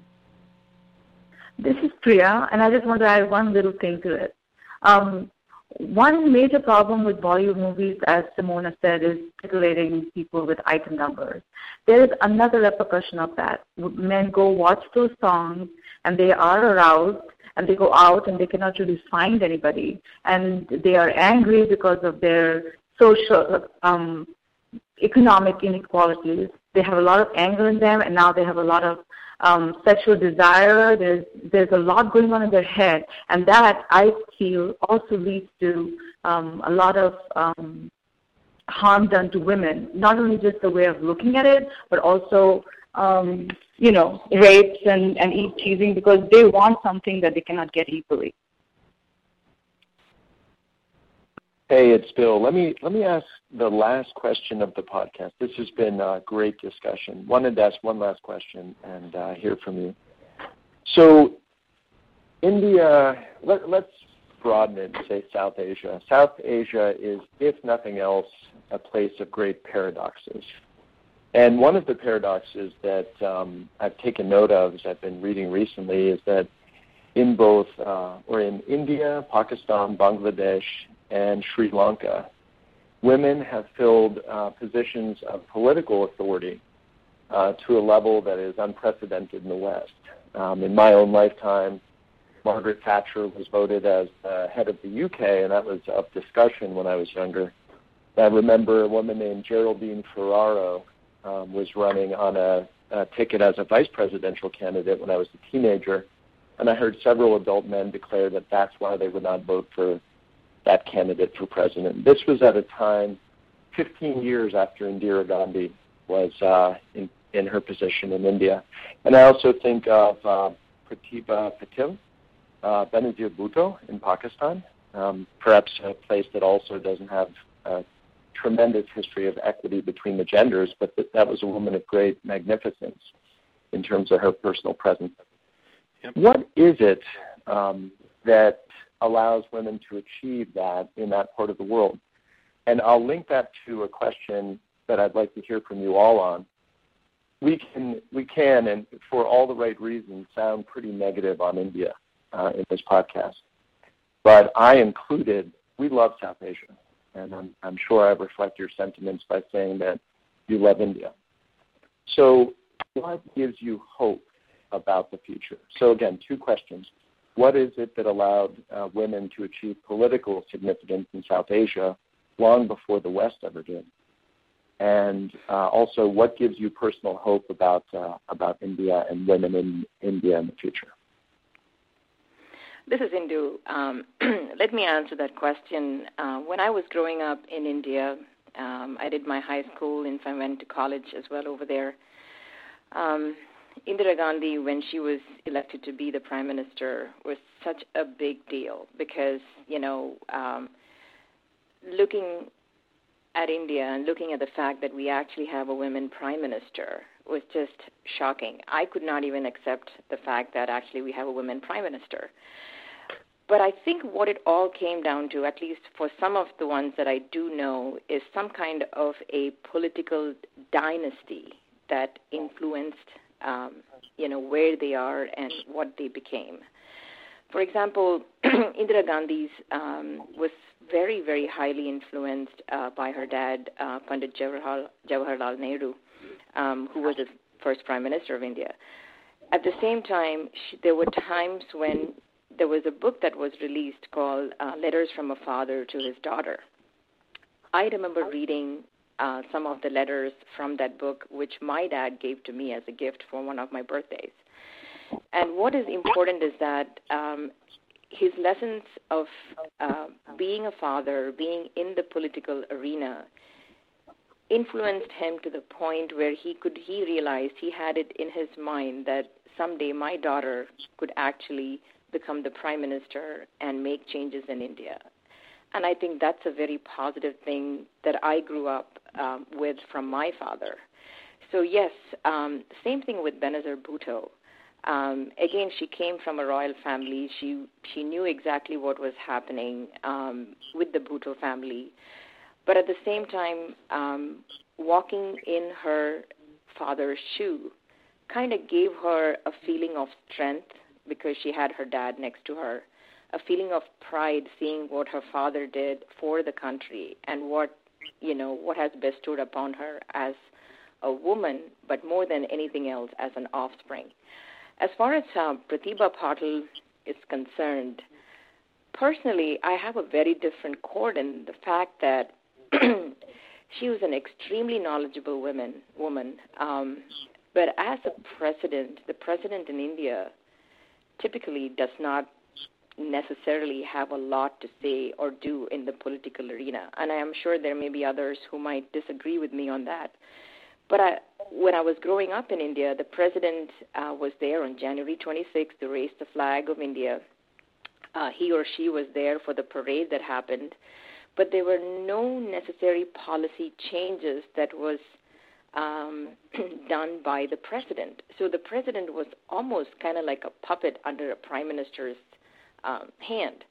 This is Priya, and I just want to add one little thing to it. Um, one major problem with Bollywood movies, as Simona said, is titillating people with item numbers. There is another repercussion of that. Men go watch those songs, and they are aroused, and they go out, and they cannot really find anybody, and they are angry because of their social, um, economic inequalities. They have a lot of anger in them, and now they have a lot of um, sexual desire. There's there's a lot going on in their head, and that, I feel, also leads to um, a lot of um, harm done to women. Not only just the way of looking at it, but also um, you know, rapes and, and eve teasing, because they want something that they cannot get equally. Hey, it's Bill. Let me let me ask the last question of the podcast. This has been a great discussion. Wanted to ask one last question and uh, hear from you. So, India, let, let's broaden it and say South Asia. South Asia is, if nothing else, a place of great paradoxes. And one of the paradoxes that um, I've taken note of, as I've been reading recently, is that in both, uh, or in India, Pakistan, Bangladesh, and Sri Lanka, women have filled uh, positions of political authority uh, to a level that is unprecedented in the West. Um, in my own lifetime, Margaret Thatcher was voted as uh, head of the U K, and that was up discussion when I was younger. I remember a woman named Geraldine Ferraro um, was running on a, a ticket as a vice presidential candidate when I was a teenager, and I heard several adult men declare that that's why they would not vote for that candidate for president. This was at a time fifteen years after Indira Gandhi was uh, in, in her position in India. And I also think of uh, Pratibha Patil, uh, Benazir Bhutto in Pakistan, um, perhaps a place that also doesn't have a tremendous history of equity between the genders, but th- that was a woman of great magnificence in terms of her personal presence. Yep. What is it um, that allows women to achieve that in that part of the world? And I'll link that to a question that I'd like to hear from you all on. We can, we can, and for all the right reasons, sound pretty negative on India uh, in this podcast. But I included, we love South Asia, and I'm, I'm sure I reflect your sentiments by saying that you love India. So what gives you hope about the future? So again, two questions. What is it that allowed uh, women to achieve political significance in South Asia long before the West ever did? And uh, also, what gives you personal hope about uh, about India and women in India in the future? This is Indu. Um, let me answer that question. Uh, when I was growing up in India, um, I did my high school and I went to college as well over there. Um, Indira Gandhi, when she was elected to be the prime minister, was such a big deal because, you know, um, looking at India and looking at the fact that we actually have a women prime minister was just shocking. I could not even accept the fact that actually we have a woman prime minister. But I think what it all came down to, at least for some of the ones that I do know, is some kind of a political dynasty that influenced, um, you know, where they are and what they became. For example, Indira Gandhi's um, was very, very highly influenced uh, by her dad, uh, Pandit Jawaharlal, Jawaharlal Nehru, um, who was the first Prime Minister of India. At the same time, she, there were times when there was a book that was released called uh, Letters from a Father to His Daughter. I remember reading uh, some of the letters from that book, which my dad gave to me as a gift for one of my birthdays. And what is important is that um, his lessons of uh, being a father, being in the political arena, influenced him to the point where he could he realized he had it in his mind that someday my daughter could actually become the prime minister and make changes in India. And I think that's a very positive thing that I grew up um, with from my father. So yes, um, same thing with Benazir Bhutto. Um, again, she came from a royal family. She she knew exactly what was happening um, with the Bhutto family. But at the same time, um, walking in her father's shoe kind of gave her a feeling of strength because she had her dad next to her, a feeling of pride seeing what her father did for the country and what, you know, what has bestowed upon her as a woman, but more than anything else as an offspring. As far as uh, Pratibha Patil is concerned, personally, I have a very different chord in the fact that she was an extremely knowledgeable woman, woman. Um, but as a president, the president in India typically does not necessarily have a lot to say or do in the political arena. And I am sure there may be others who might disagree with me on that. But I, when I was growing up in India, the president uh, was there on January twenty-sixth to raise the flag of India. Uh, he or she was there for the parade that happened. But there were no necessary policy changes that was um, done by the president. So the president was almost kind of like a puppet under a prime minister's um, hand.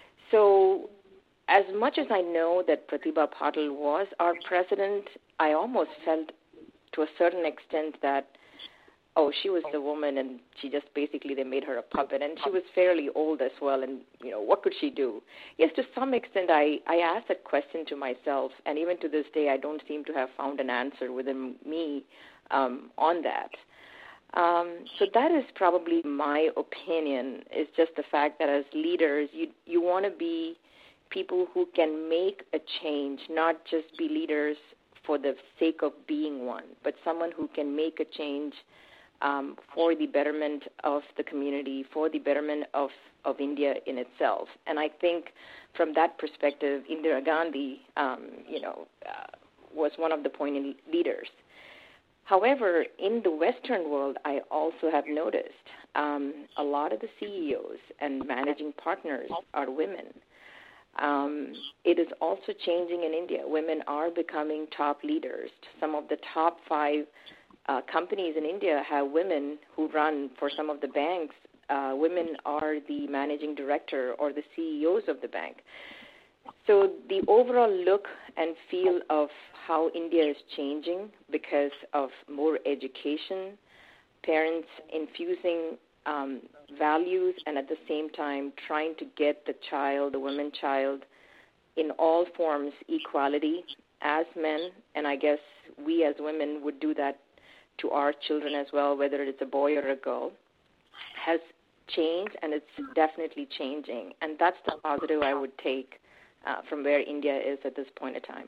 So as much as I know that Pratibha Patil was our president, I almost felt to a certain extent that, oh, she was the woman and she just basically, they made her a puppet. And she was fairly old as well, and, you know, what could she do? Yes, to some extent, I, I asked that question to myself, and even to this day, I don't seem to have found an answer within me um, on that. Um, so that is probably my opinion, is just the fact that as leaders, you you want to be people who can make a change, not just be leaders for the sake of being one, but someone who can make a change um, for the betterment of the community, for the betterment of, of India in itself. And I think from that perspective, Indira Gandhi, um, you know, uh, was one of the poignant leaders. However, in the Western world, I also have noticed um, a lot of the C E Os and managing partners are women. Um, it is also changing in India. Women are becoming top leaders. Some of the top five uh, companies in India have women who run for some of the banks. Uh, women are the managing director or the C E Os of the bank. So the overall look and feel of how India is changing because of more education, parents infusing um, values, and at the same time trying to get the child, the women child, in all forms equality as men, and I guess we as women would do that to our children as well, whether it's a boy or a girl, has changed, and it's definitely changing. And that's the positive I would take uh, from where India is at this point in time.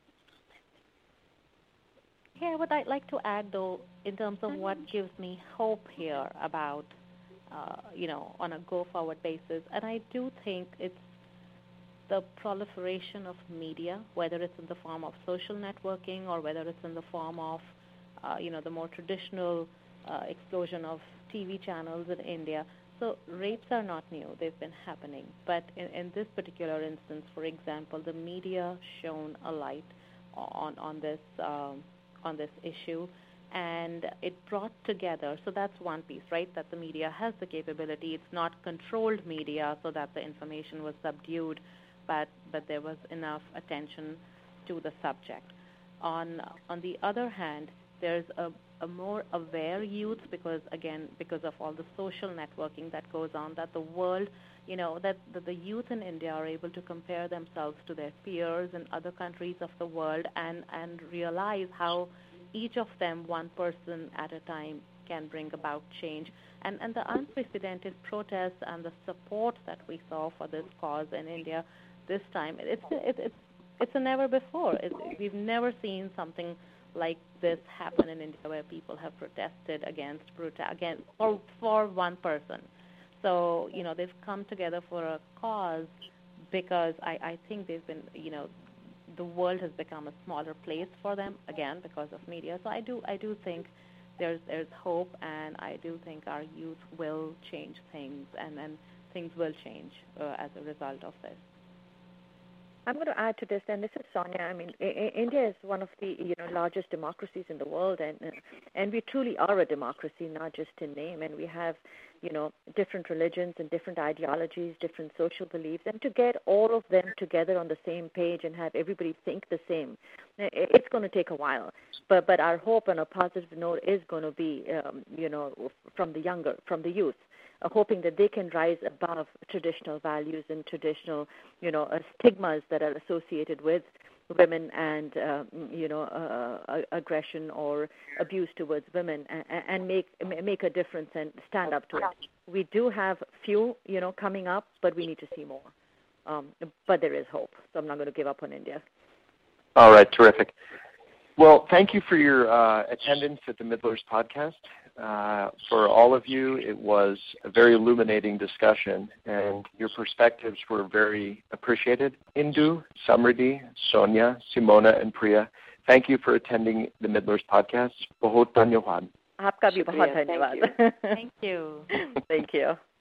Yeah, what I'd like to add, though, in terms of what gives me hope here about, uh, you know, on a go-forward basis, and I do think it's the proliferation of media, whether it's in the form of social networking or whether it's in the form of, uh, you know, the more traditional uh, explosion of T V channels in India. So rapes are not new. They've been happening. But in, in this particular instance, for example, the media shone a light on, on this um, on this issue, and it brought together. So that's one piece, right, that the media has the capability. It's not controlled media so that the information was subdued, but, but there was enough attention to the subject. On, on the other hand, there's a, a more aware youth because, again, because of all the social networking that goes on, that the world, you know, that, that the youth in India are able to compare themselves to their peers in other countries of the world and, and realize how each of them, one person at a time, can bring about change. And, and the unprecedented protests and the support that we saw for this cause in India this time, it's, it's, it's, it's a never before. It's, we've never seen something like this happen in India where people have protested against, against for, for one person. So, you know, they've come together for a cause because I, I think they've been, you know, the world has become a smaller place for them, again, because of media. So I do I do think there's there's hope, and I do think our youth will change things, and, and things will change uh, as a result of this. I'm going to add to this, and this is Sonia. I mean, I- I- India is one of the you know largest democracies in the world, and and we truly are a democracy, not just in name. And we have you know different religions and different ideologies, different social beliefs, and to get all of them together on the same page and have everybody think the same, it's going to take a while. But but our hope on a positive note is going to be um, you know from the younger, from the youth. Uh, hoping that they can rise above traditional values and traditional, you know, uh, stigmas that are associated with women and, uh, you know, uh, aggression or abuse towards women, and, and make make a difference and stand up to it. We do have few, you know, coming up, but we need to see more. Um, but there is hope, so I'm not going to give up on India. All right, terrific. Well, thank you for your uh, attendance at the Middlers podcast. Uh, for all of you, it was a very illuminating discussion, and your perspectives were very appreciated. Indu, Samriddhi, Sonia, Simona, and Priya, thank you for attending the Middlers podcast. Bahut dhanyawad. Aapka bhi bahut dhanyawad. Thank you. Thank you.